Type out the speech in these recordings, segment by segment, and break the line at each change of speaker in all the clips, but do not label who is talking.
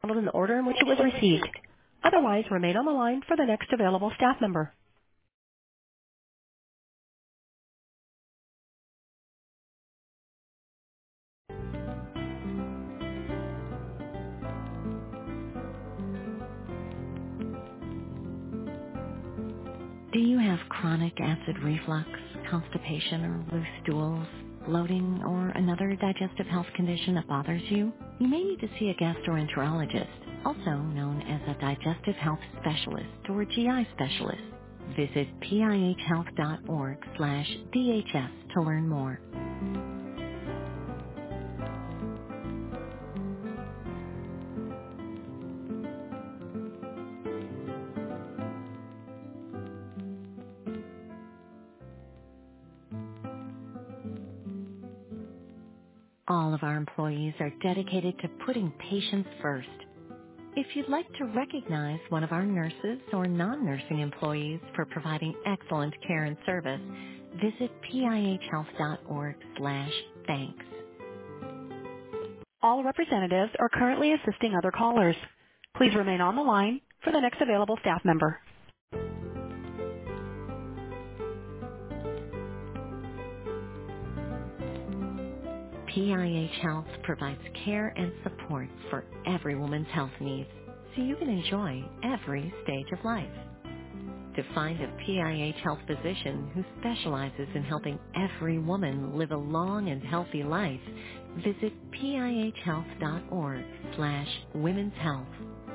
handled in the order in which it was received. Otherwise, remain on the line for the next available staff member. Do you have chronic acid reflux, constipation, or loose stools, bloating, or another digestive health condition that bothers you? You may need to see a gastroenterologist, also known as a digestive health specialist or GI specialist. Visit pihhealth.org/DHS to learn more. All of our employees are dedicated to putting patients first. If you'd like to recognize one of our nurses or non-nursing employees for providing excellent care and service, visit pihhealth.org/thanks. All representatives are currently assisting other callers. Please remain on the line for the next available staff member. PIH Health provides care and support for every woman's health needs, so you can enjoy every stage of life. To find a PIH Health physician who specializes in helping every woman live a long and healthy life, visit pihhealth.org/women's health.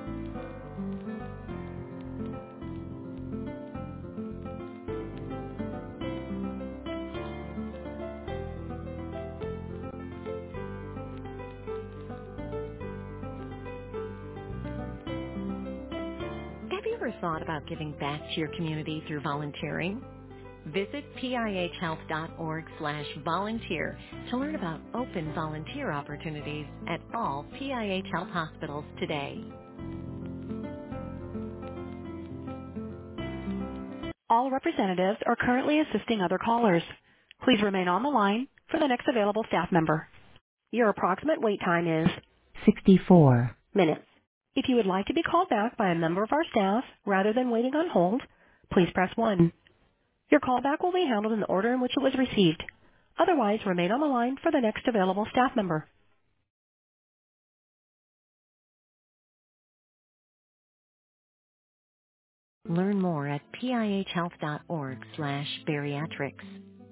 Have you ever thought about giving back to your community through volunteering? Visit pihhealth.org/volunteer to learn about open volunteer opportunities at all PIH Health hospitals today. All representatives are currently assisting other callers. Please remain on the line for the next available staff member. Your approximate wait time is 64 minutes. If you would like to be called back by a member of our staff rather than waiting on hold, please press 1. Your callback will be handled in the order in which it was received. Otherwise, remain on the line for the next available staff member. Learn more at pihhealth.org/bariatrics.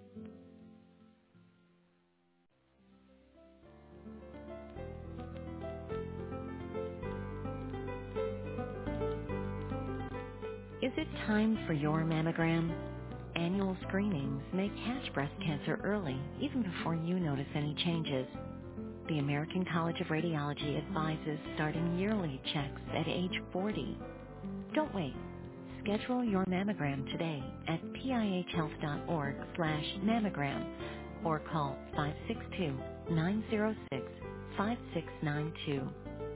Is it time for your mammogram? Annual screenings may catch breast cancer early, even before you notice any changes. The American College of Radiology advises starting yearly checks at age 40. Don't wait. Schedule your mammogram today at pihhealth.org/mammogram or call 562-906-5692.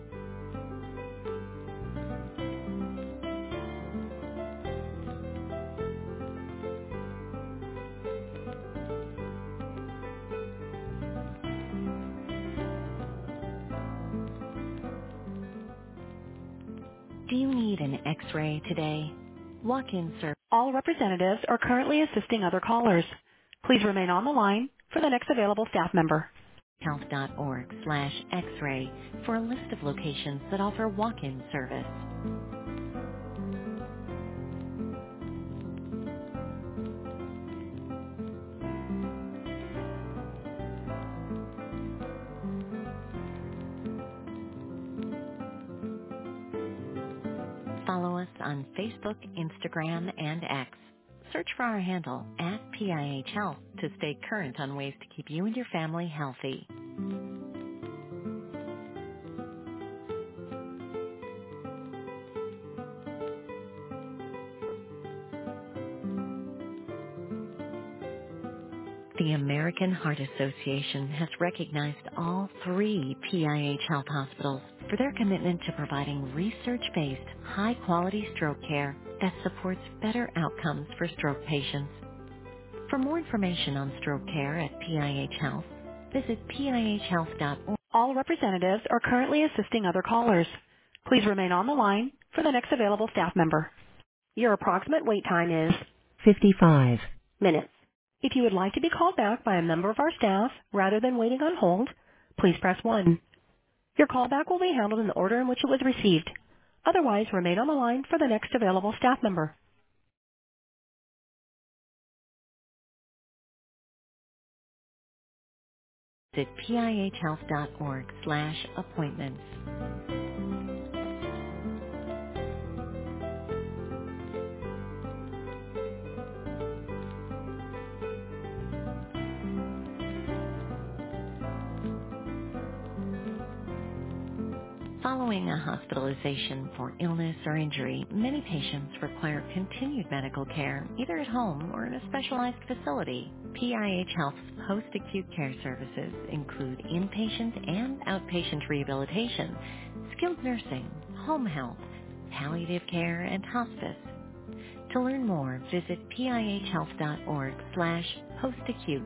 Do you need an X-ray today? Walk-in service. All representatives are currently assisting other callers. Please remain on the line for the next available staff member. Health.org/X-ray for a list of locations that offer walk-in service. Follow us on Facebook, Instagram, and X. Search for our handle @PIH Health to stay current on ways to keep you and your family healthy. The American Heart Association has recognized all 3 PIH Health hospitals for their commitment to providing research-based, high-quality stroke care that supports better outcomes for stroke patients. For more information on stroke care at PIH Health, visit pihhealth.org. All representatives are currently assisting other callers. Please remain on the line for the next available staff member. Your approximate wait time is 55 minutes. If you would like to be called back by a member of our staff rather than waiting on hold, please press 1. Your callback will be handled in the order in which it was received. Otherwise, remain on the line for the next available staff member. Visit pihhealth.org/appointments. Following a hospitalization for illness or injury, many patients require continued medical care, either at home or in a specialized facility. PIH Health's post-acute care services include inpatient and outpatient rehabilitation, skilled nursing, home health, palliative care, and hospice. To learn more, visit pihhealth.org/postacute.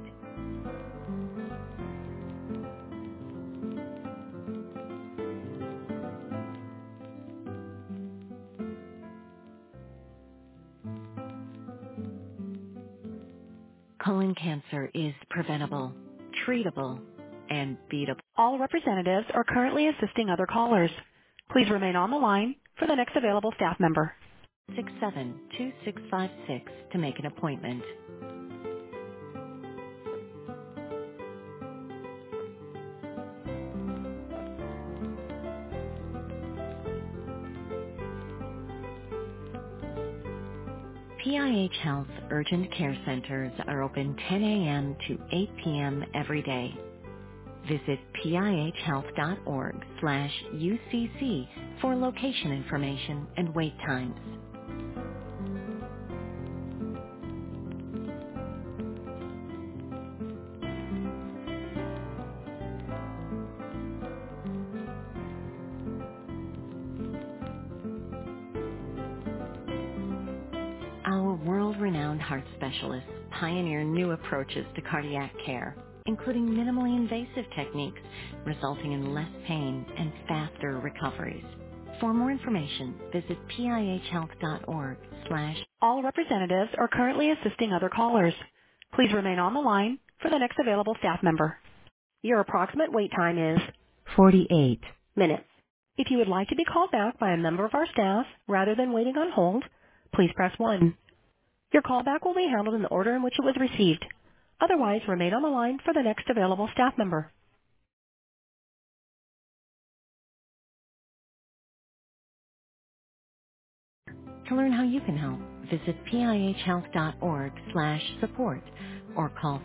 Colon cancer is preventable, treatable, and beatable. All representatives are currently assisting other callers. Please remain on the line for the next available staff member. 672656 to make an appointment. PIH Health Urgent Care Centers are open 10 a.m. to 8 p.m. every day. Visit pihhealth.org/UCC for location information and wait times. Our world-renowned heart specialists pioneer new approaches to cardiac care, including minimally invasive techniques, resulting in less pain and faster recoveries. For more information, visit pihhealth.org/. All representatives are currently assisting other callers. Please remain on the line for the next available staff member. Your approximate wait time is 48 minutes. If you would like to be called back by a member of our staff rather than waiting on hold, please press 1. Your callback will be handled in the order in which it was received. Otherwise, remain on the line for the next available staff member. To learn how you can help, visit pihhealth.org/support or call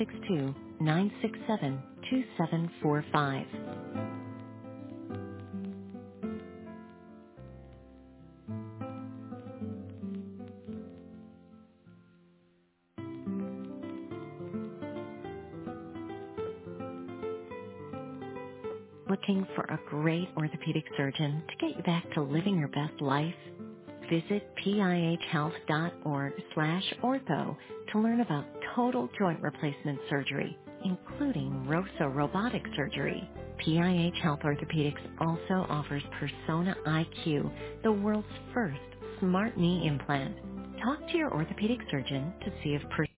562-967-2745. Looking for a great orthopedic surgeon to get you back to living your best life? Visit pihhealth.org/ortho to learn about total joint replacement surgery, including ROSA robotic surgery. PIH Health Orthopedics also offers Persona IQ, the world's first smart knee implant. Talk to your orthopedic surgeon to see if